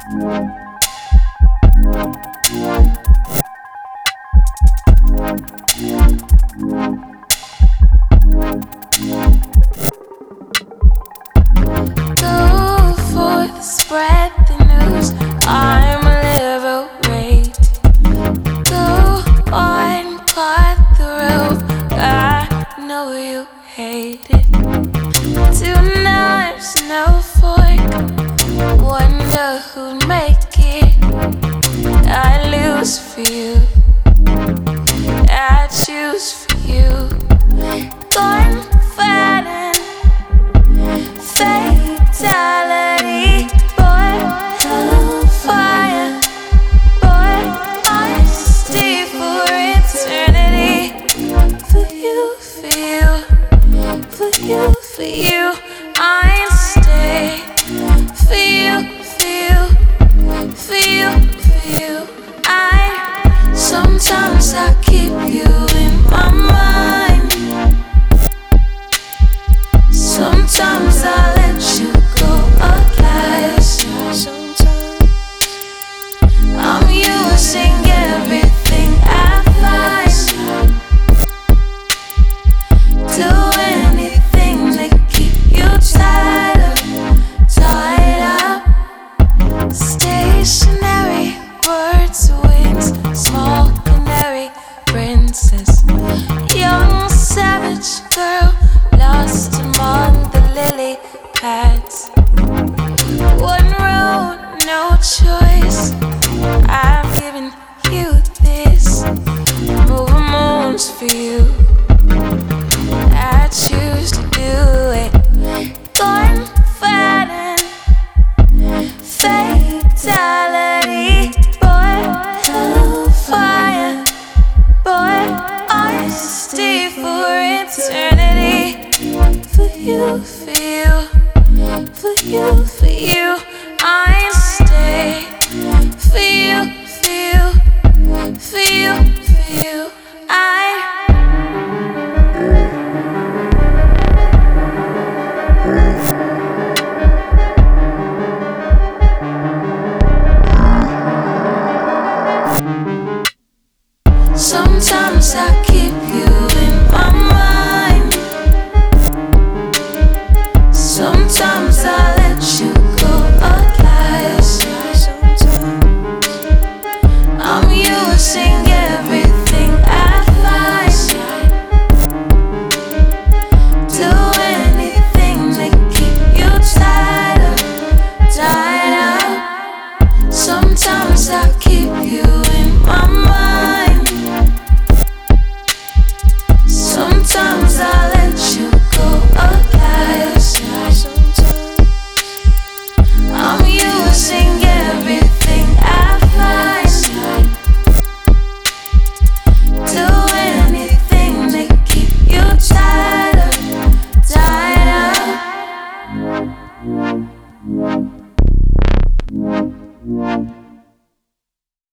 Go forth, spread the news. I'm liberated. Go on, cut the rope. I know you hate it. Two knives, no fork. Wonder who'd make it. I lose for you. I choose for you. Gun fighting, fatality. Boy, hellfire. Boy, honesty for eternity. For you, for you, for you, I stay. For you, for you, sometimes I keep you in my mind. Sometimes I let you go alive. Sometimes I'm using everything I find. Do anything to keep you tied up. Stationary words, wings, small canary princess. Young savage girl lost among the lily pads. One road, no choice. I'm giving you this. Move moons for you. I choose to do it. Gun fighting, fatality. Boy, hellfire. Boy, honesty for eternity. For you, for you, for you, I stay. For you, for you, I. Sometimes I keep you